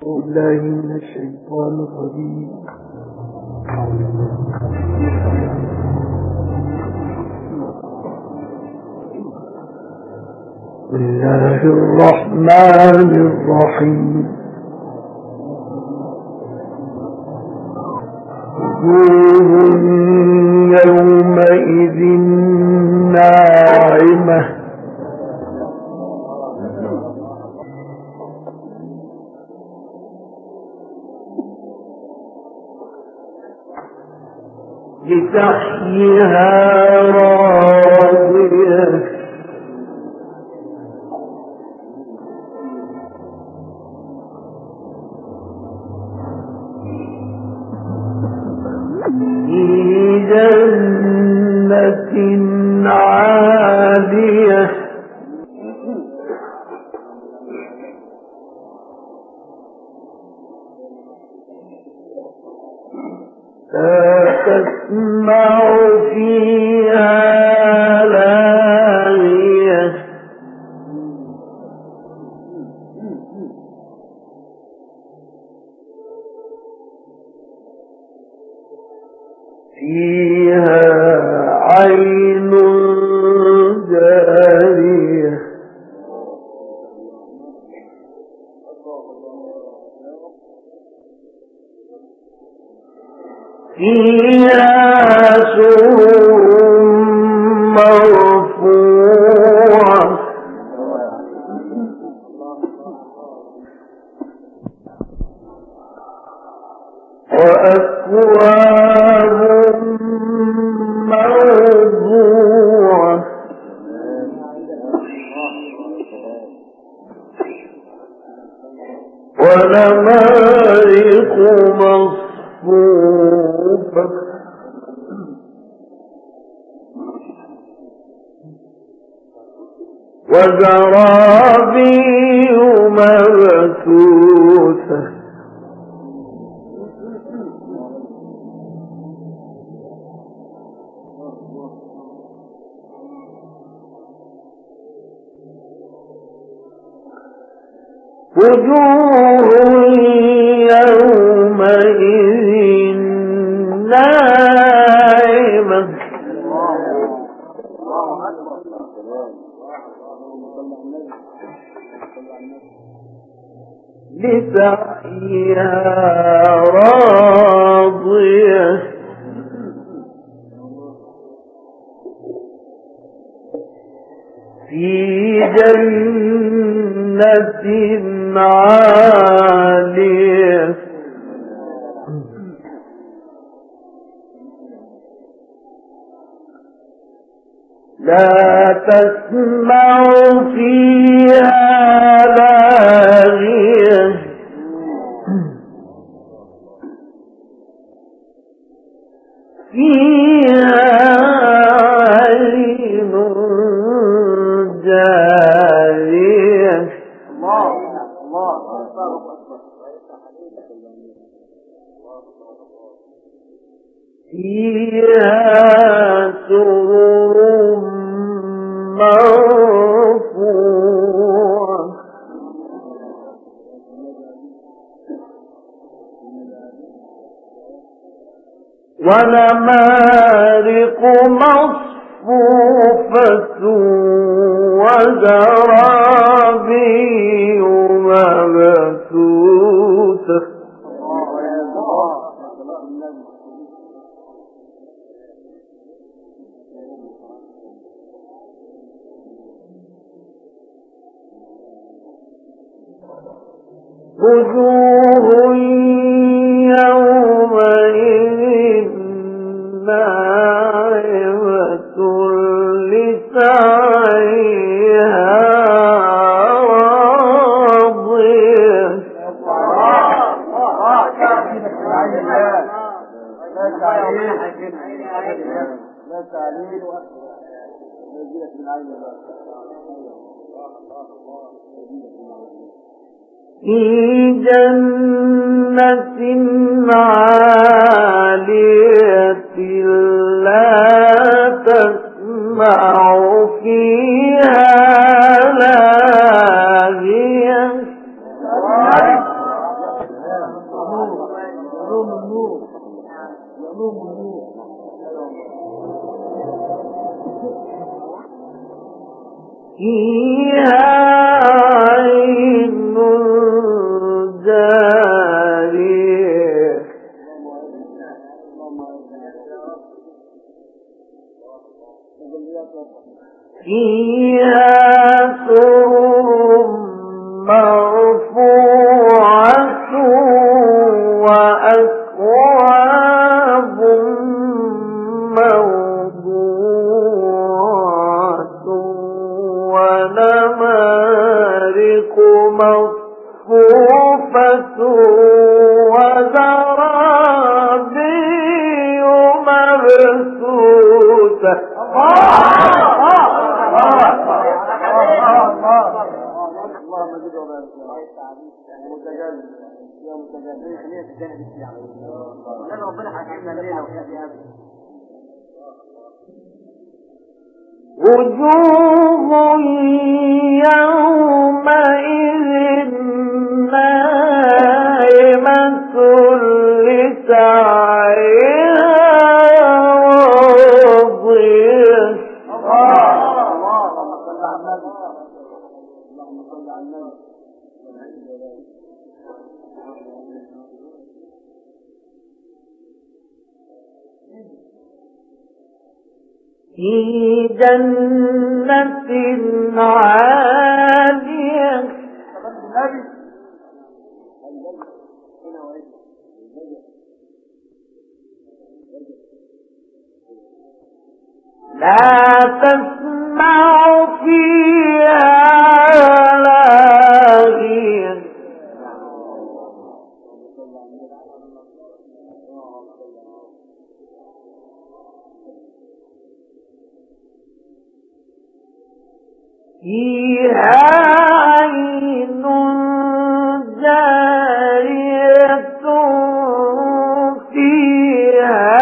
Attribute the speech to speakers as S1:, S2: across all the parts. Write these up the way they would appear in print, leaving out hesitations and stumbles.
S1: بالله من الشيطان الرجيم. بسم الله الرحمن الرحيم. وجوه يومئذ ناعمة لسعيها راضية في جنة عالية لا تسمع فيها لاغية فيها عين جارية فيها سرر مرفوعة وأكواب موضوعة ونمارق مصفوفة وزرابي مبثوثة وجوه يومئذ ناعمة لسعيها راضية في جنة عالية لا تسمع فيها لاغية فيها عين جارية فيها سرر مرفوعة ونمارق مصفوفة وزرابي مبثوثة وجوه يومئذ ناعمة لسعيها راضية في جنة عالية لا تسمع فيها لاغية فيها عين جارية فيها سرر مرفوعة وأكواب موضوعة ونمارق مصفوفة وزرابي مبثوثة. وجوه يومئذ ناعمة لسعيها راضية. في جنة عالية لا تسمع فيها لاغيا فيها عين جارية فيها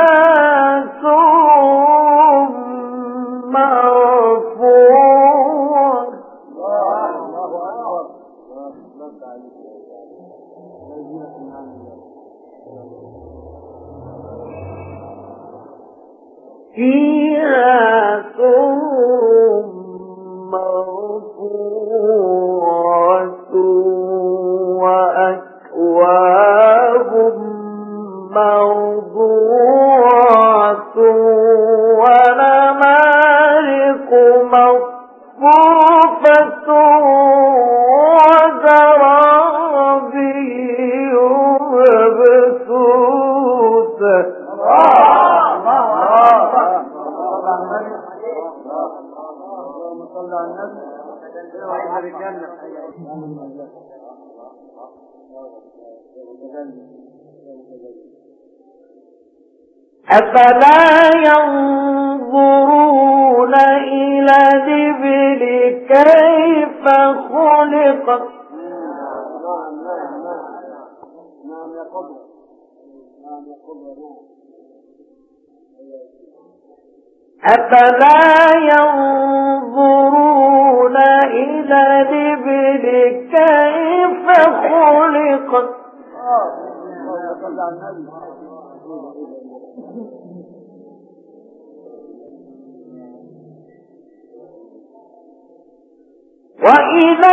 S1: سرر مرفوعة فيها سرر مرفوعة وأكواب موضوعة ونمارق مصفوفة وزرابي مبثوثة. أفلا ينظرون إلى الإبل كيف خلقت أفلا ينظرون إلى الإبل كيف خلقت وإلى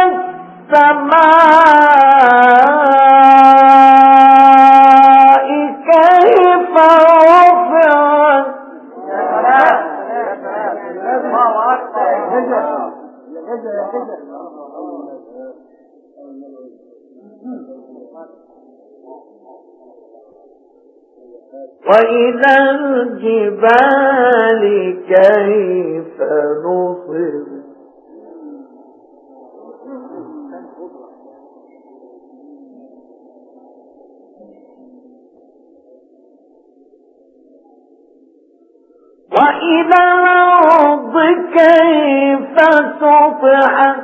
S1: السماء كيف رفعت وإلى الجبال كيف نصبت وإلى الأرض كيف سطحت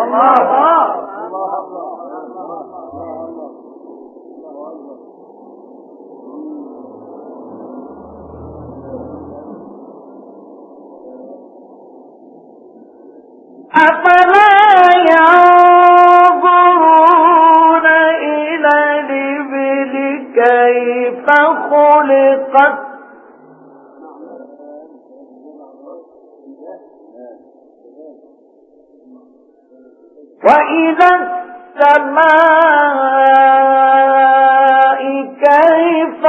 S1: أفلا ينظرون إلى الإبل كيف خلقت وإلى السماء كيف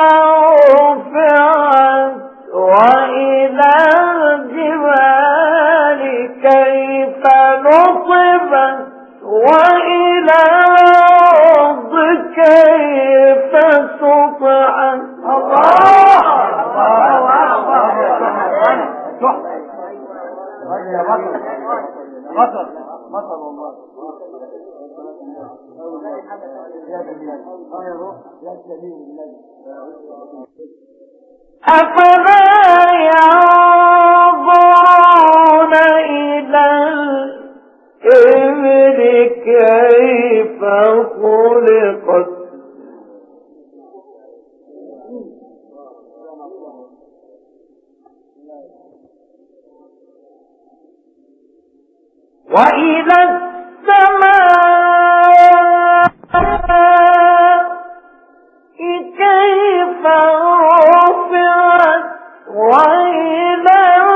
S1: رفعت وإلى الجبال كيف نصبت وإلى الأرض كيف سطحت. أفلا ينظرون إلى الإبل كيف خلقت وإلى السماء كيف رفعت وإلى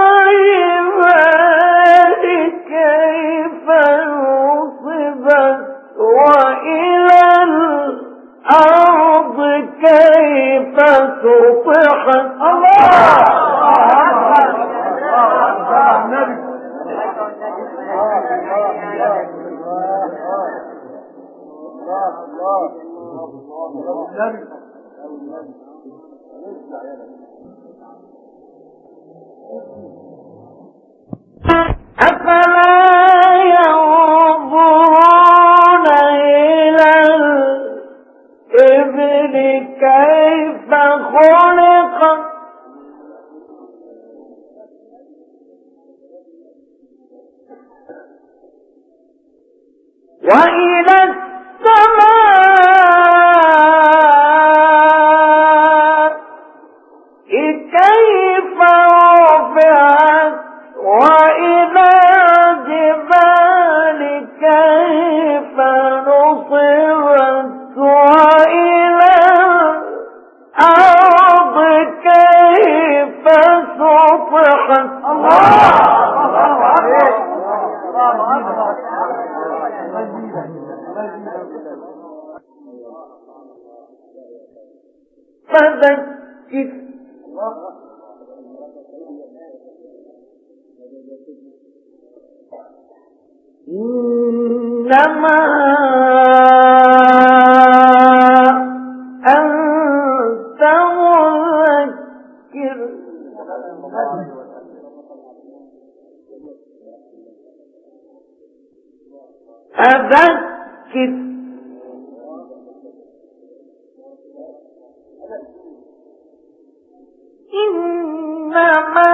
S1: الجبال كيف نصبت وإلى الأرض كيف سطحت. أفلا ينظرون إلى الإبل كيف خلقت وإلى السماء كيف رفعت وإلى الجبال كيف نصبت وإلى الأرض كيف سطحت. فذكر إنما أنت مذكر فذكر إنما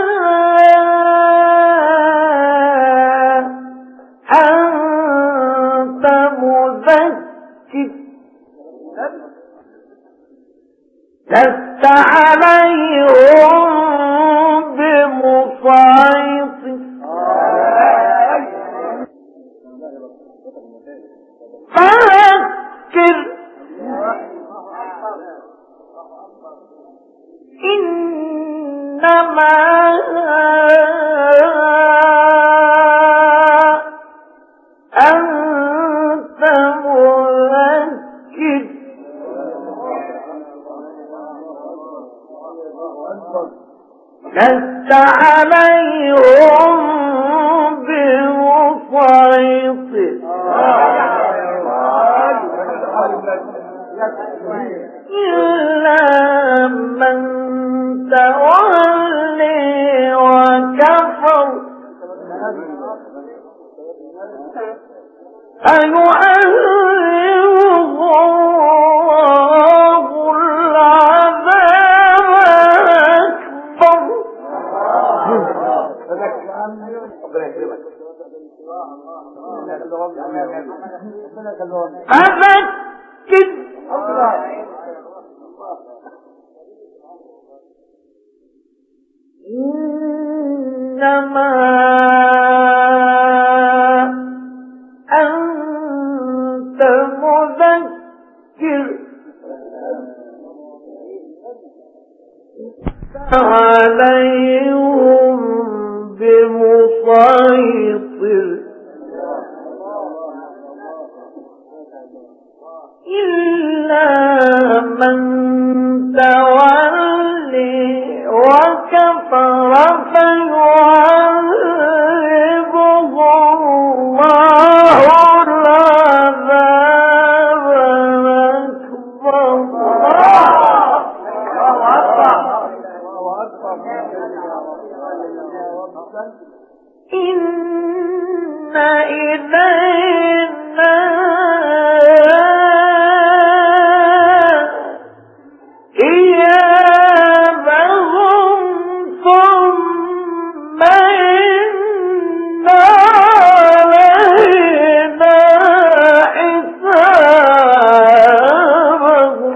S1: أنت مذكر لست عليهم بمسيطر فذكر إنما أنت مذكر لست عليهم بمسيطر إلا من تولي وكفر فيعذبه الله العذاب الأكبر. فذكر إنما أنت مذكر عليهم بمسيطر إلا من تولي وكفر فيعذبه الله العذاب الأكبر إن إلينا إيابهم ثم إن علينا حسابهم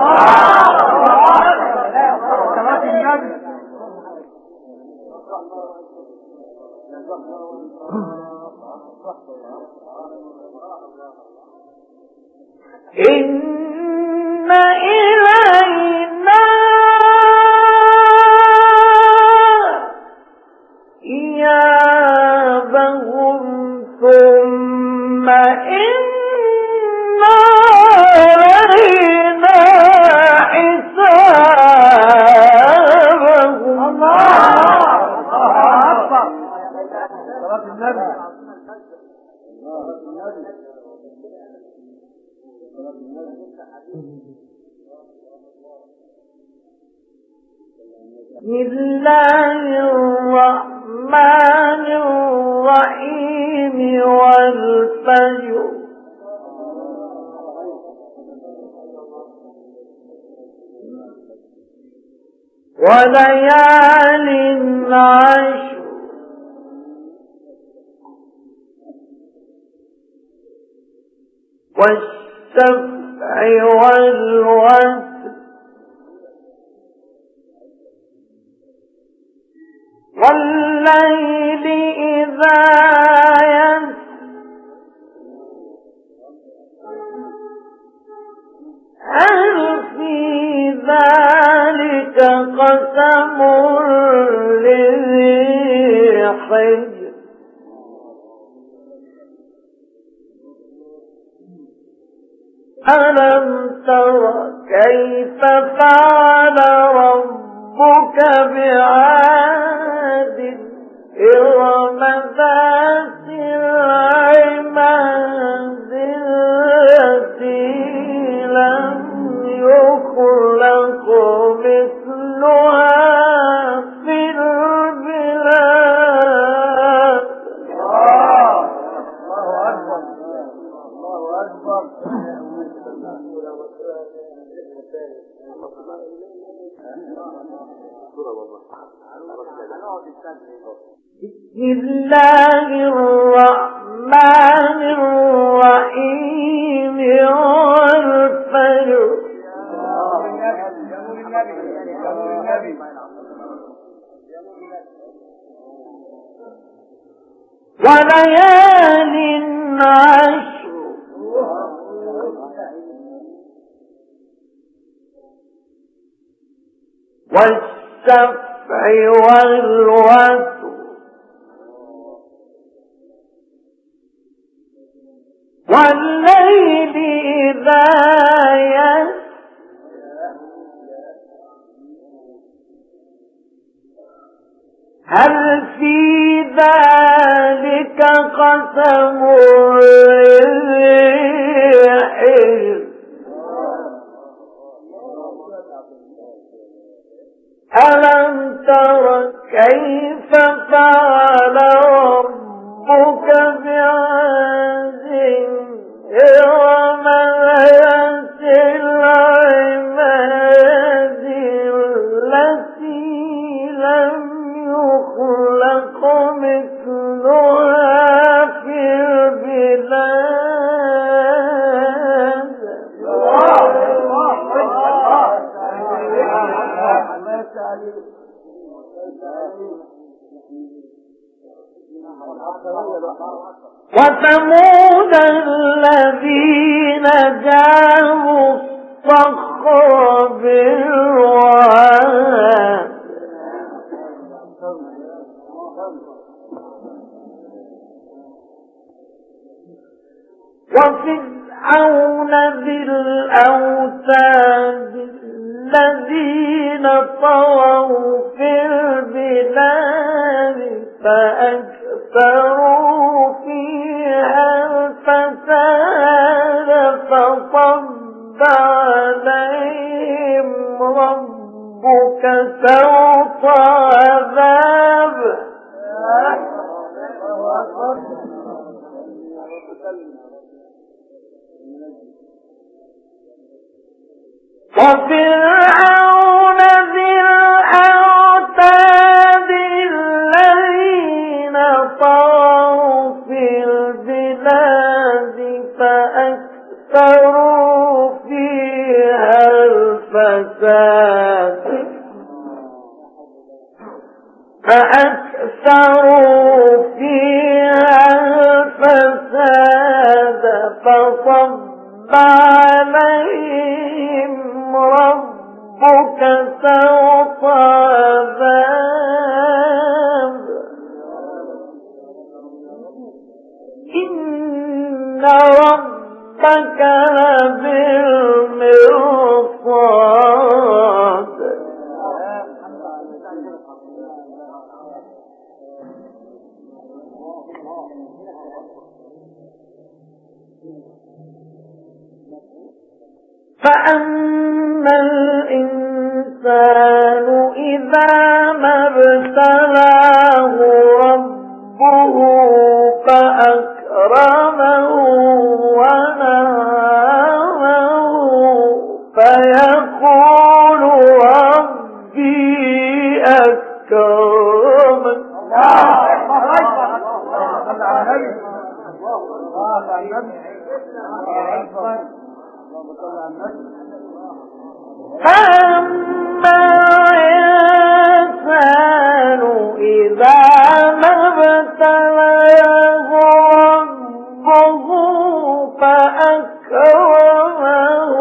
S1: إن إلينا إيابهم ثم إن علينا حسابهم بسم الله الرحمن الرحيم والفجر وليال عشر والشفع والوتر والليل إذا يسر هل في ذلك قسم لذي حجر ألم تر كيف فعل ربك بعاد إرم ذات العماد التي لم يخلق مثلها في البلاد الله أكبر الله أكبر بسم الله الرحمن الرحيم والفجر وليال عشر والشفع والوتر والليل إذا يسر هل في ذلك قسم لذي حجر ألم تر كيف فعل ربك بعاد إرم ذات العماد التي لم يخلق مثلها في البلاد وثمود الذين جابوا الصخر بالواد الأوتاد الذين طغوا في البلاد فأكثروا فيها الفساد فصب عليهم ربك سوط عذاب. وفرعون ذي الأوتاد الذين طغوا في البلاد فأكثروا فيها الفساد فصب عليهم ربك سوط عذاب. إن ربك لبالمرصاد. فأما الإنسان إذا ما ابتلاه ربه فأكرمه ونعمه فيقول ربي أكرمن. فأما الإنسان إذا ما ابتلاه ربه فأكرمه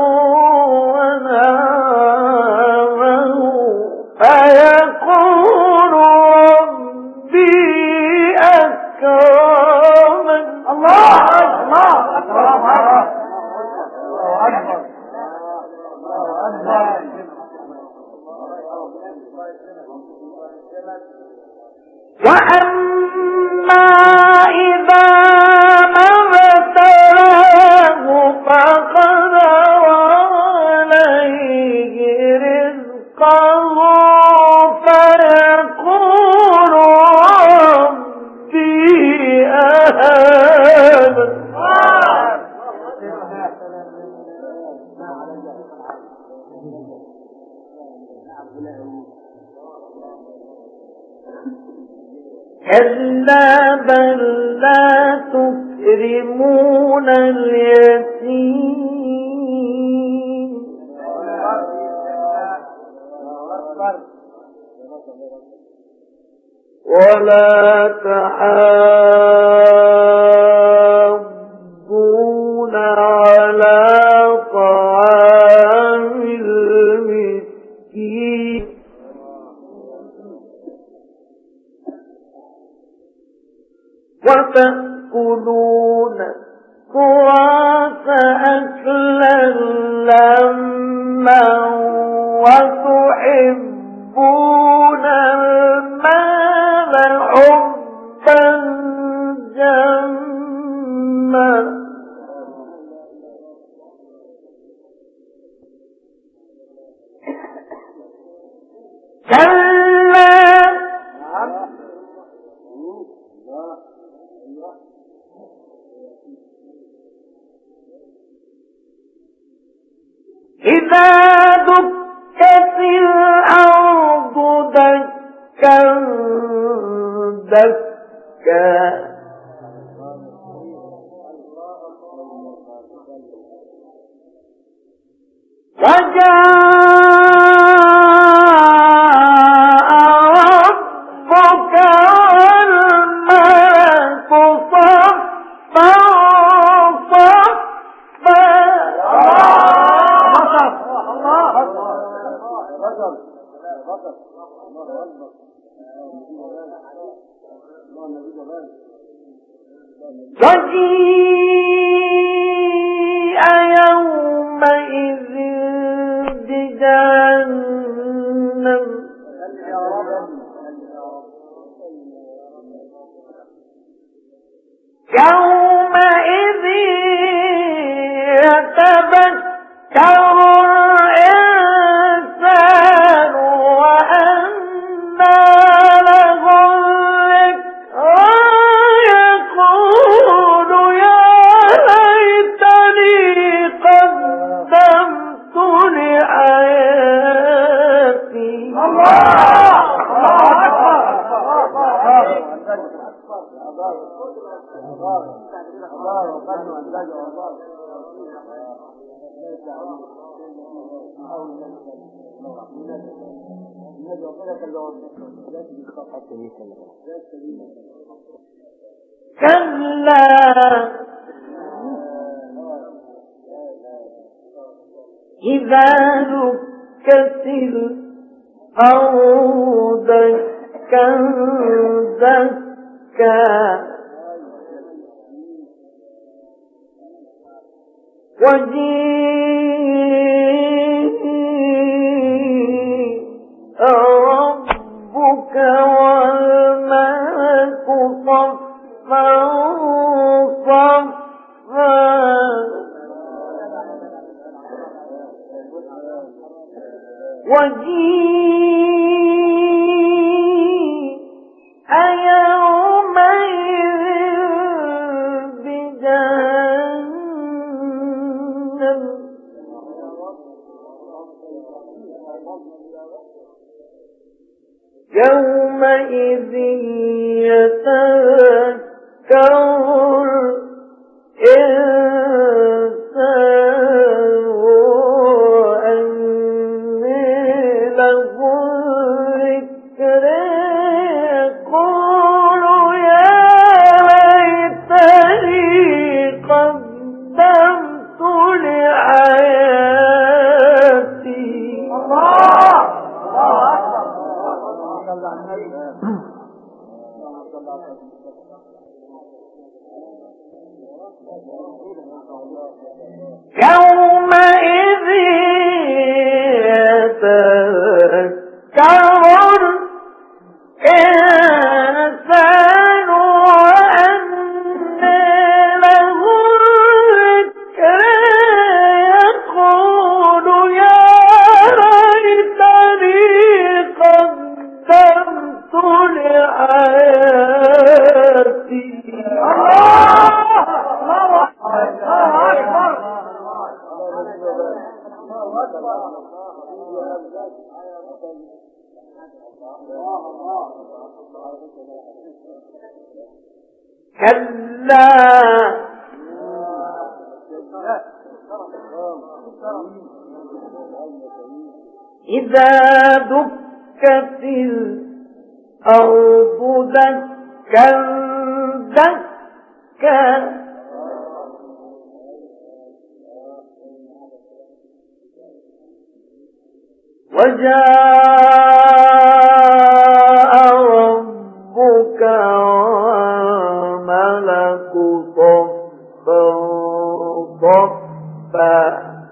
S1: ونعمه فيقول ربي أكرمن. الله أكبر. وأما إذا ما ابتلاه فقدر عليه رزقه فيقول ربي أهانن. كلا بل لا تكرمون اليتيم ولا تحاضون على طعام المسكين وتأكلون التراث أكلا لما وتحبون المال حبا جما إذا دكت الأرض دكا دكا وجاء ربك والملك صفا صفا. وجيء يومئذ يومئذ يتذكر الإنسان وأنى له الذكرى يقول يا ليتني قدمت لحياتي. كلا إذا دكت الأرض دكا دكا وجيء ربك والملك صفا صفا وجيء يومئذ بجهنم يومئذ يتذكر الإنسان وأنى له الذكرى يقول يا ليتني قدمت لحياتي. يومئذ يتذكر الإنسان وأنى له الذكرى يقول يا ليتني قدمت لحياتي. كلا إذا دكت الأرض دكا دكا وجاء ربك والملك صفا صفا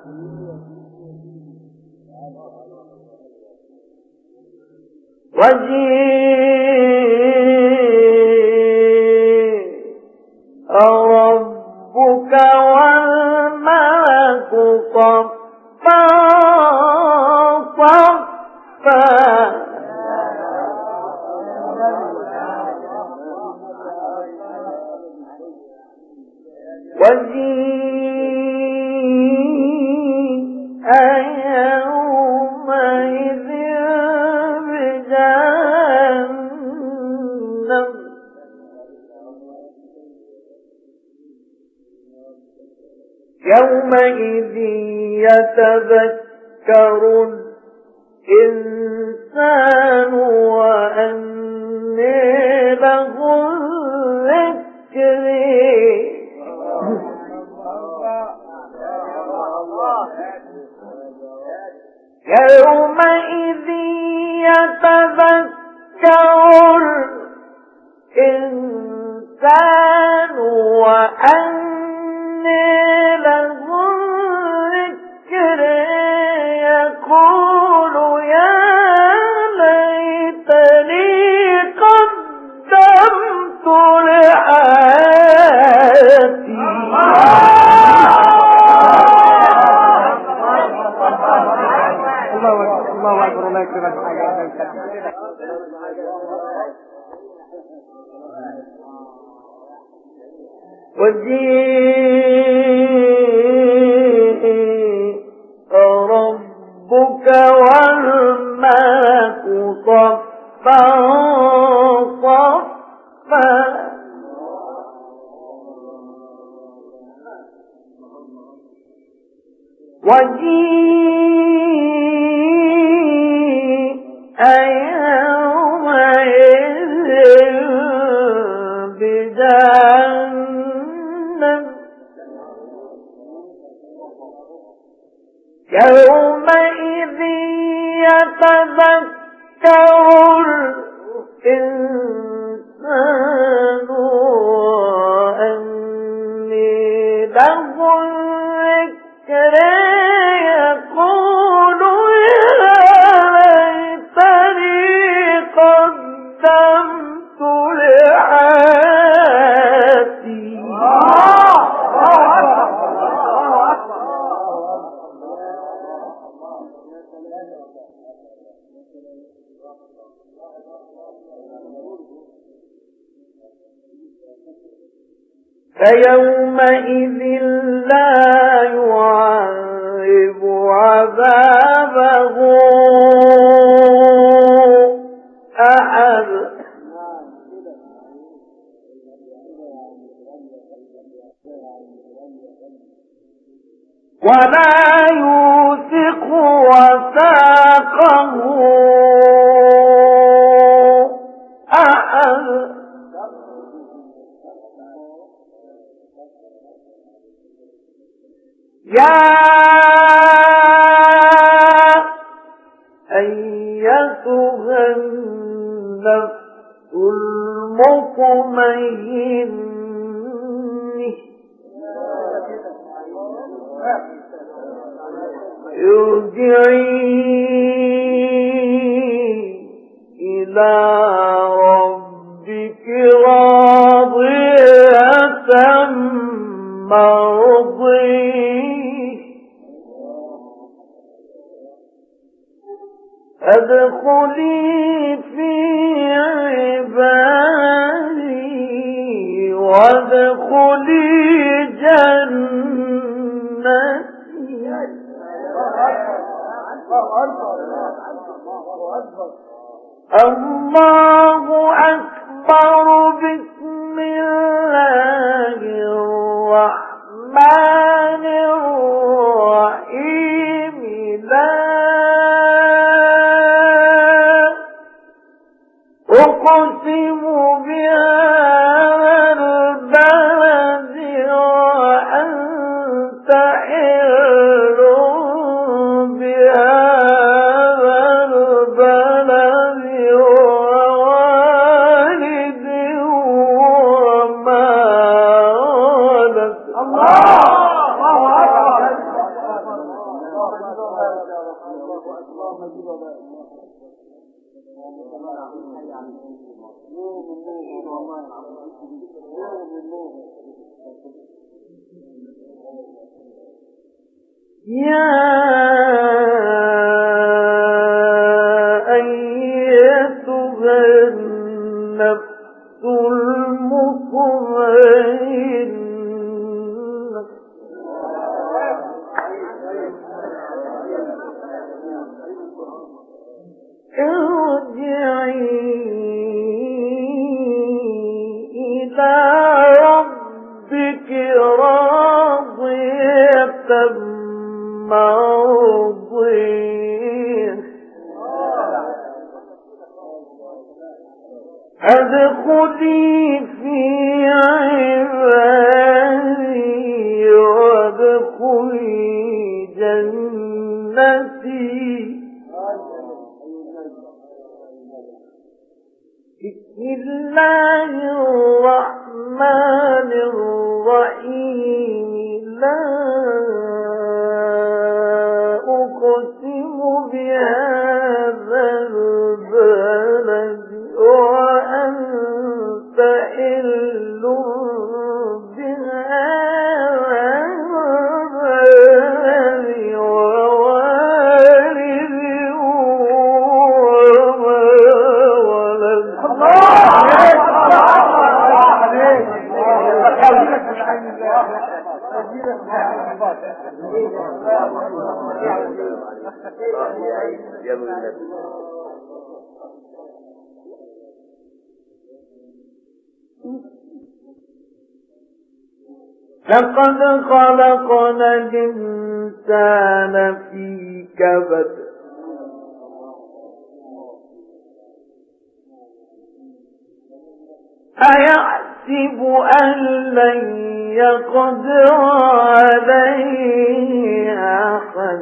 S1: وجيء ربك والملك صفا صفا وجيء يومئذ بجهنم يومئذ يتذكر الإنسان وأنى له الذكرى يومئذ يتذكر الإنسان وأنى له الذكرى يقول يا ليتني قدمت لحياتي. وجيء ربك والملك صفا صفا وجيء يومئذ بجهنم يومئذ يتذكر الإنسان وأني له الذكر يقول يا ليتني قدمت لحياتي فيومئذ لا يعذب عذابه أحد ولا يوثق وثاقه أحد يا أيتها النفس المطمئنة ارجعي إلى ربك راضية مرضية ادخلي في عبادي وادخلي جنتي الله أكبر بسم الله الرحمن الرحيم لا أقسم بهذا البلد وأنت حل بهذا البلد ووالد وما ولد يا أيتها النفس المطمئنة ارجعي إلى ربك راضية مرضية ادخلي في عبادي وادخلي جنتي بسم الله الرحمن الرحيم لا أقسم بهذا البلد وأنت حل بهذا البلد ووالد لقد خلقنا الإنسان في كبد أيحسب أن لن يقدر عليه أحد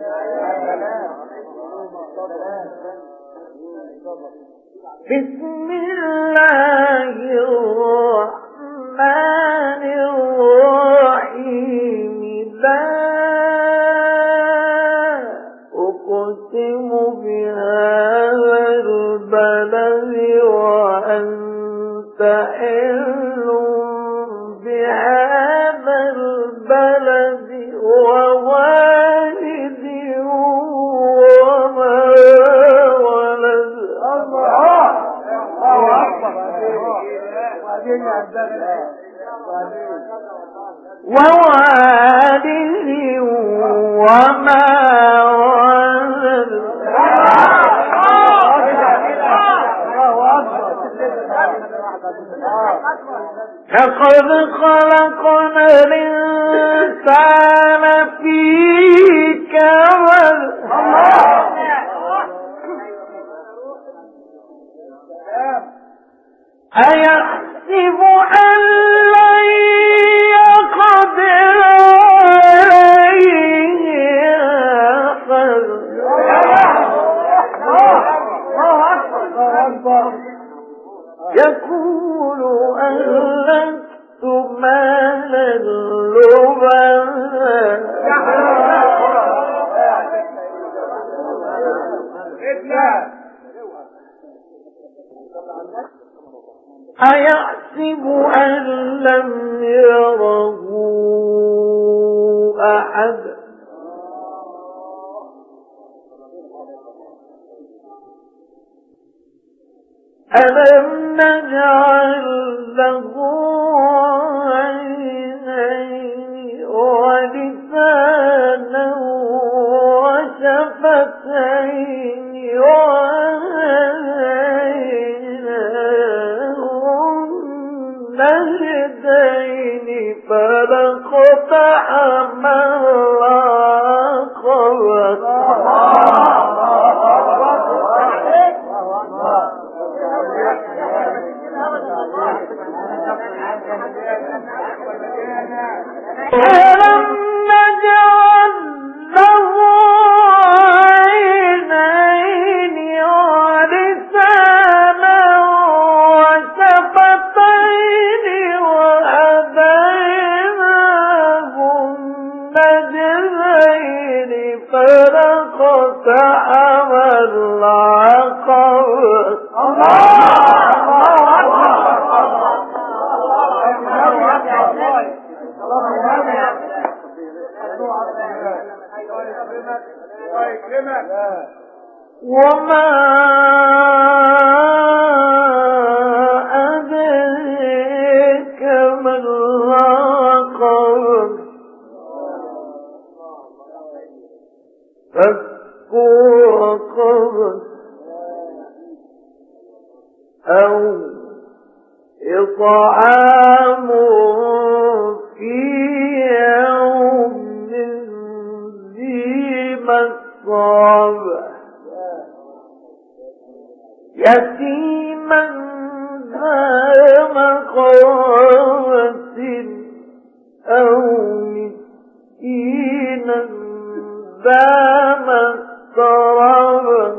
S1: بسم الله الرحمن الرحيم لا أقسم بهذا البلد وأنت حل بهذا البلد ووالد وما ولد ووالد وما ولد لقد خلقنا الإنسان في كبد أيحسب أن لن يقدر عليه أحد يقول أهلكت مالا لبدا أيحسب أن لم يره أحد ألم نجعل له عينين ولسانا وشفتين النجدين فلقتحم العقبة ألم نجعل له عينين ولسانا وشفتين وهديناه النجدين فلقتحم العقبة وما أدريك ما العقبة فك رقبة أو إطعام في يوم ذي مسغبة يتيما ذا مقربة أو مسكينا ذا مسربة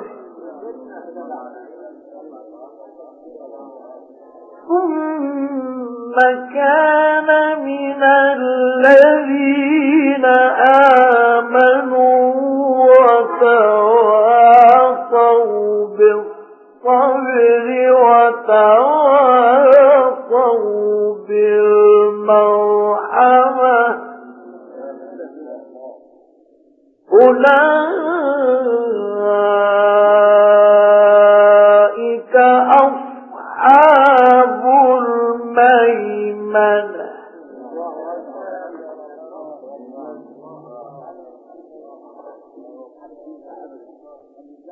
S1: ثم كان من الذين آمنوا وتواصوا بالصبر وتواصوا بالمرحمة أولئك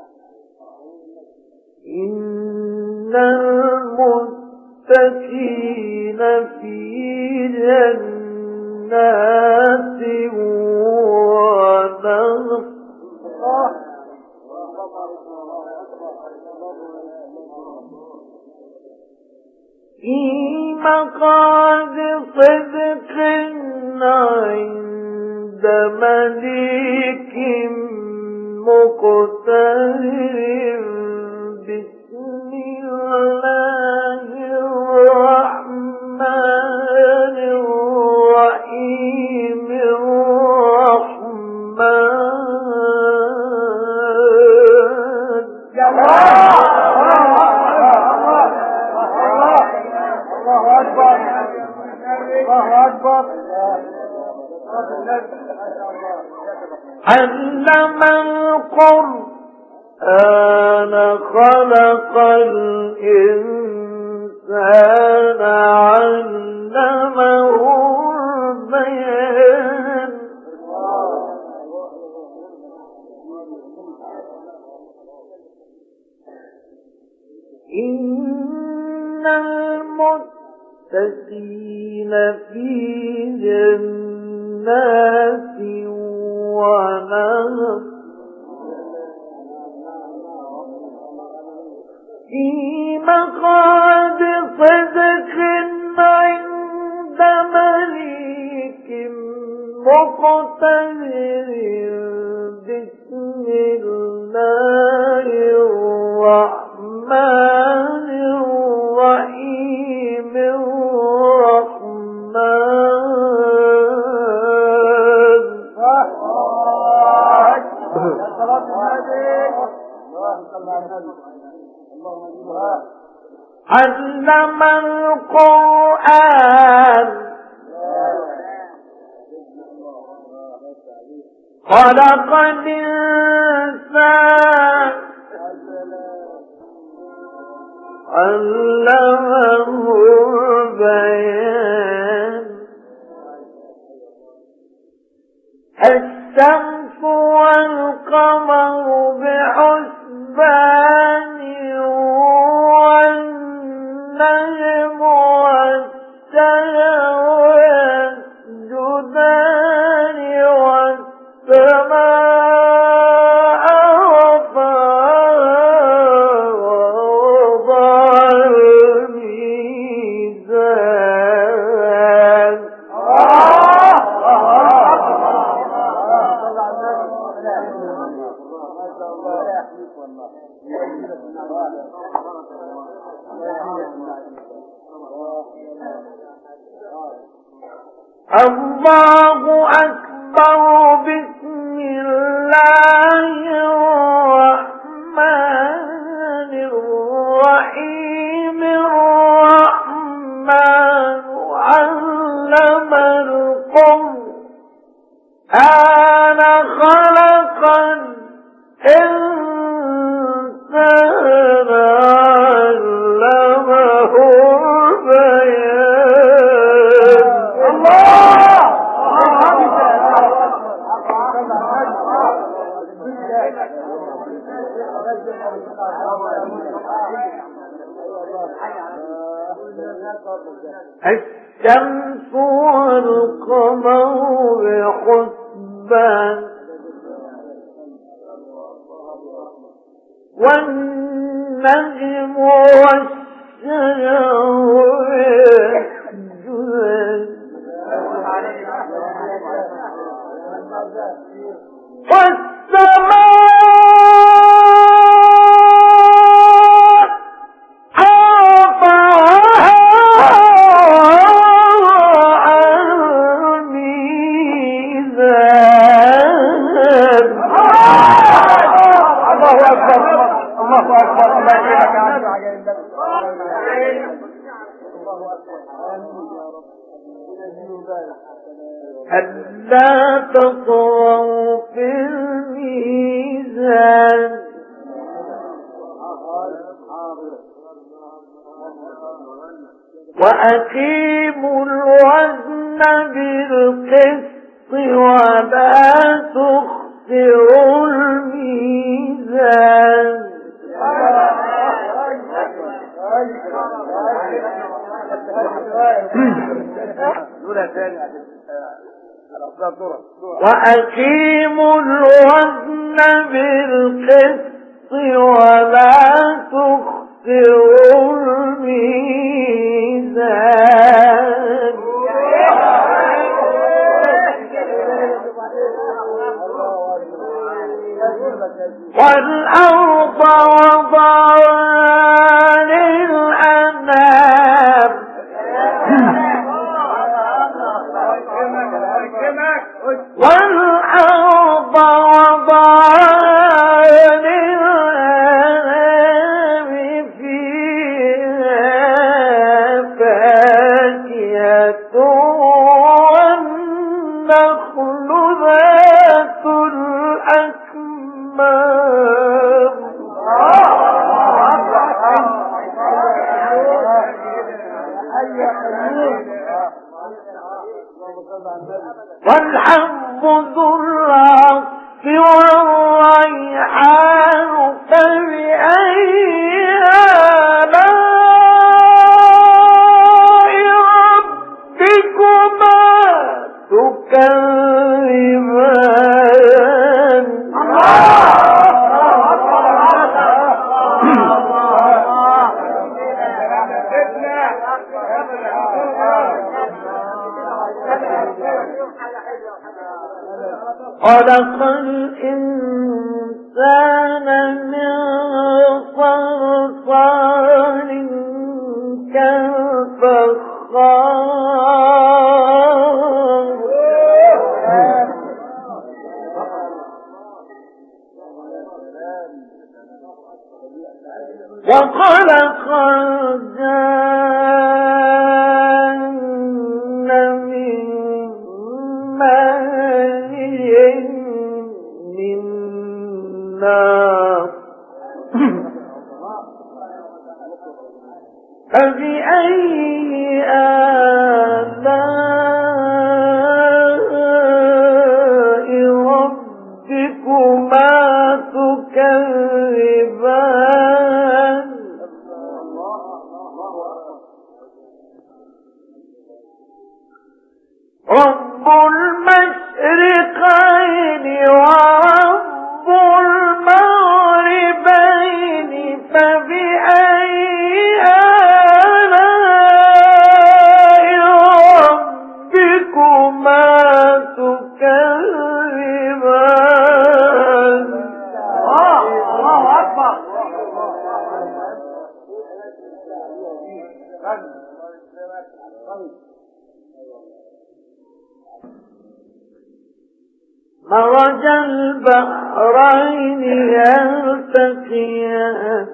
S1: إن المتقين في جنات ونهر في مقعد صدق عند مليك مقتدر. بسم الله الرحمن الرحيم. علم القرآن خلق الإنسان علمه البيان. إن المتقين في جنات ونهر في مقعد صدق عند مليك مقتدر. بسم الله الرحمن الرحيم. علم القرآن خلق الإنسان علمه البيان. الشمس والقمر بحسبان والنجم والشجر يسجدان والسماء رفعها ووضع الميزان. الله أكبر. بسم الله الرحمن الرحيم. الرحمن علم القرآن خلق الإنسان علمه البيان. الشمس والقمر بحسبان والنجم والشجر يسجدان والسماء ألا تطغوا في الميزان وأقيموا الوزن بالقسط ولا تخسروا الميزان وأقيموا الوزن بالقسط ولا تخسروا الميزان والأرض وضعها للأنام والأرض وضعها للأنام فيها فاكهة والنخل ذات الأكمام والحب ذو العصف والريحان فبأي آلاء ربكما تكذبان خلق الإنسان من صلصال كالفخار وخلق الجن من مارج من نار فبأي آلاء ربكما تكذبان رب المشرقين ورب المغربين فبأي آلاء ربكما تكذبان الله أكبر مرج البحرين يلتقيان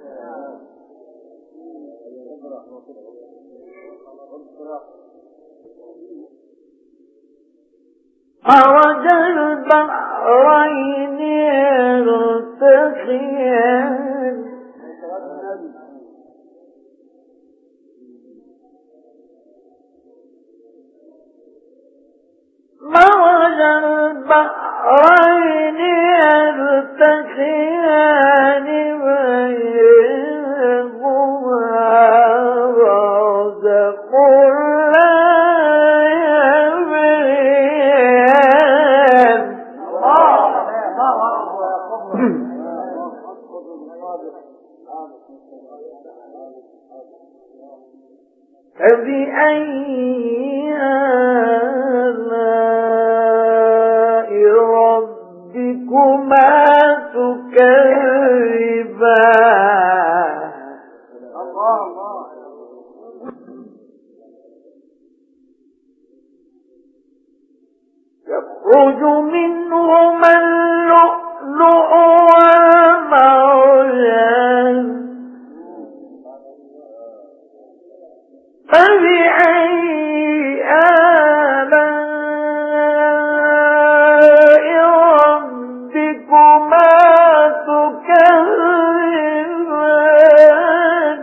S1: مرج البحرين يلتقيان مرج البحرين يلتقيان بينهما برزخ لا يبغيان فبأي آلاء ربكما تكذبان يخرج منهما اللؤلؤ والمرجان فبأي آلاء ربكما تكذبان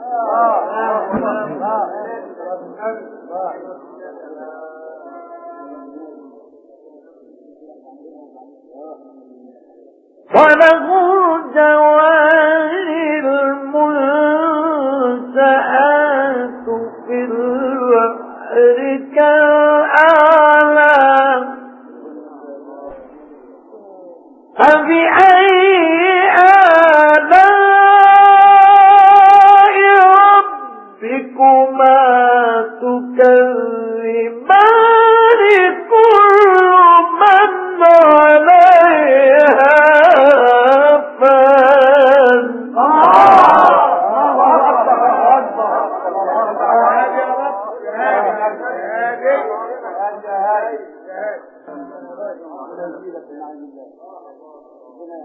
S1: وله الجوار المنشآت في البحر كالأعلام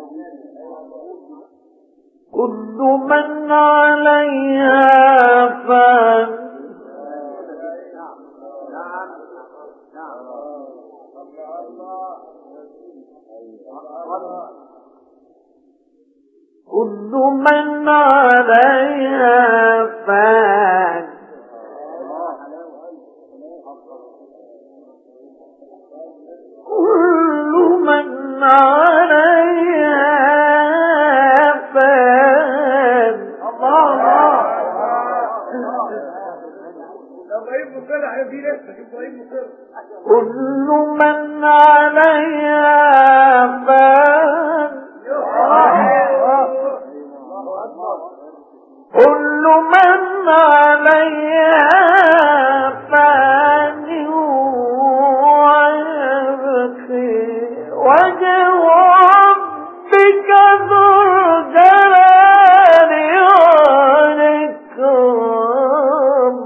S1: كل من عليها فان كل من عليها فان كل من عليها فان كل من عليها فان كل من عليها فان ويبقي وجه ربك ذو الجلال والإكرام.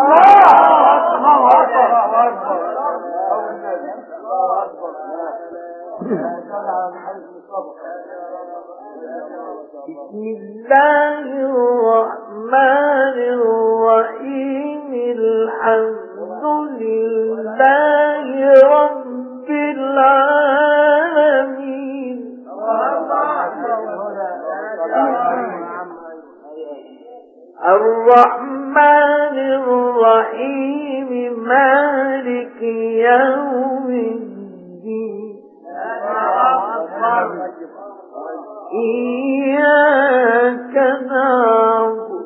S1: بسم الله الرحمن الرحيم. الحمد لله رب العالمين. الرحمن الرحيم مالك يوم الدين. إياك نعبد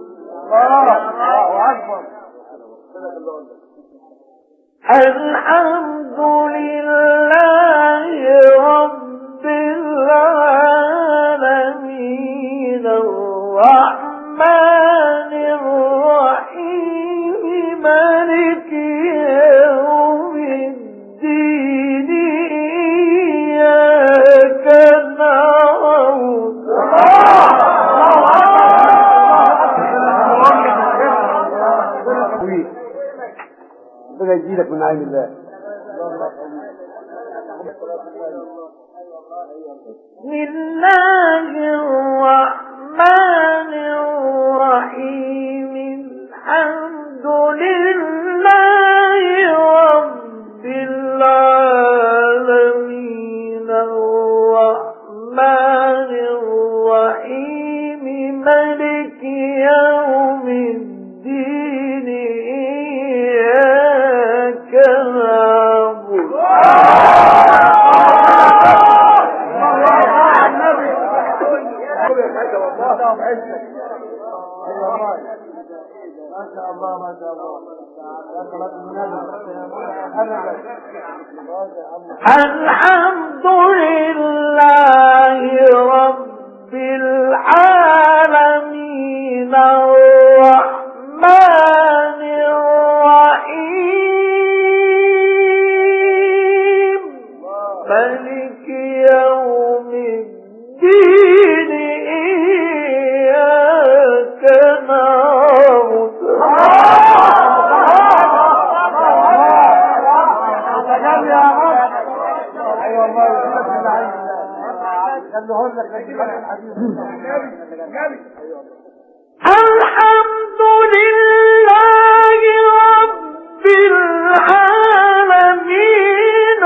S1: الحمد لله رب العالمين. الرحمن الرحيم مالك يوم الدين. إياك نعبد
S2: ربنا يجيلك من عين الله.
S1: بسم الله الرحمن الرحيم. الحمد لله رب العالمين. الرحمن الرحيم مالك يوم الدين. إياك نعبد الحمد لله رب العالمين. الرحمن الرحيم مالك يوم الدين. إياك نعبد الحمد لله رب العالمين.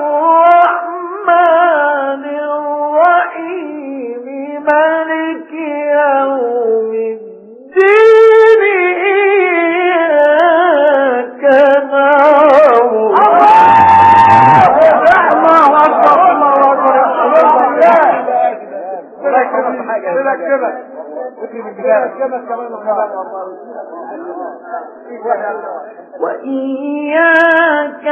S1: الرحمن الرحيم مالك يوم الدين. إياك نعبد وإياك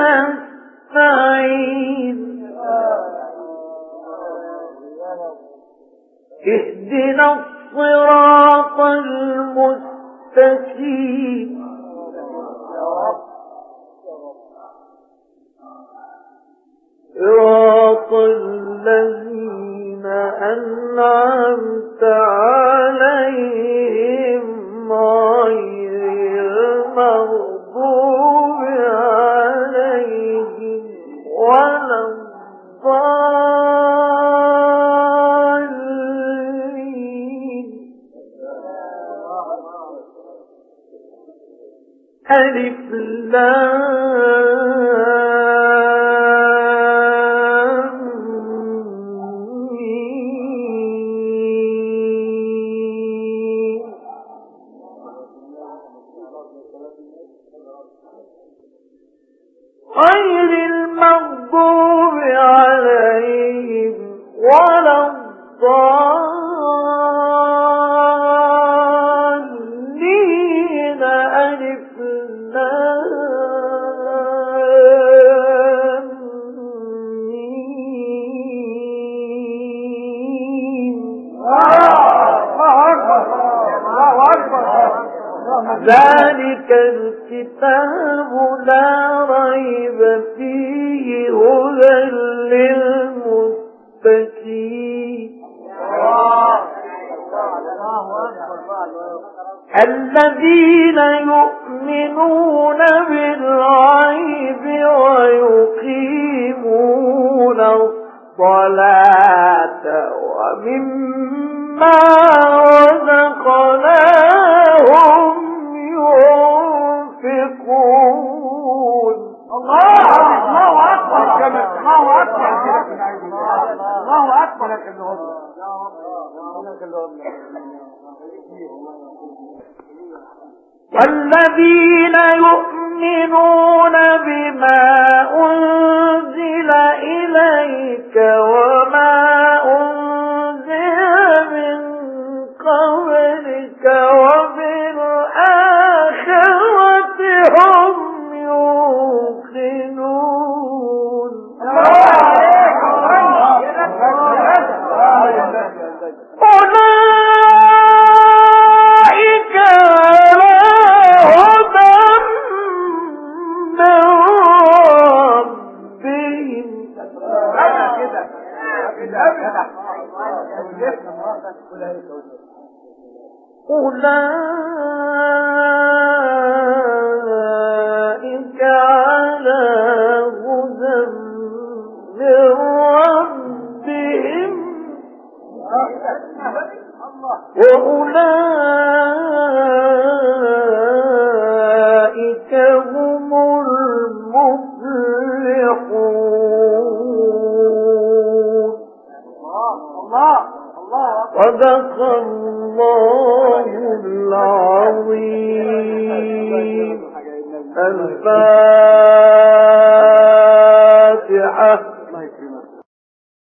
S1: نستعين. اهدنا الصراط المستقيم. صراط الذين أنعمت عليهم غير المغضوب عليهم ولا الضالين. ألف لام ميم. غير المغضوب عليهم ولا الضالين. ألف لام ميم. ذلك الكتاب لا ريب فيه هدى للمتقين الذين يؤمنون بالغيب ويقيمون الصلاة ومما رزقناهم ينفقون.
S2: الله أكبر. الله أكبر. الله أكبر.
S1: والذين يؤمنون بما أنزل إليك وما أنزل من قبلك وبالآخرة هم يوقنون. أولئك على هدى من ربهم. أولئك على هدى من ربهم وأولئك هم المفلحون. صدق الله العظيم. الفاتحة.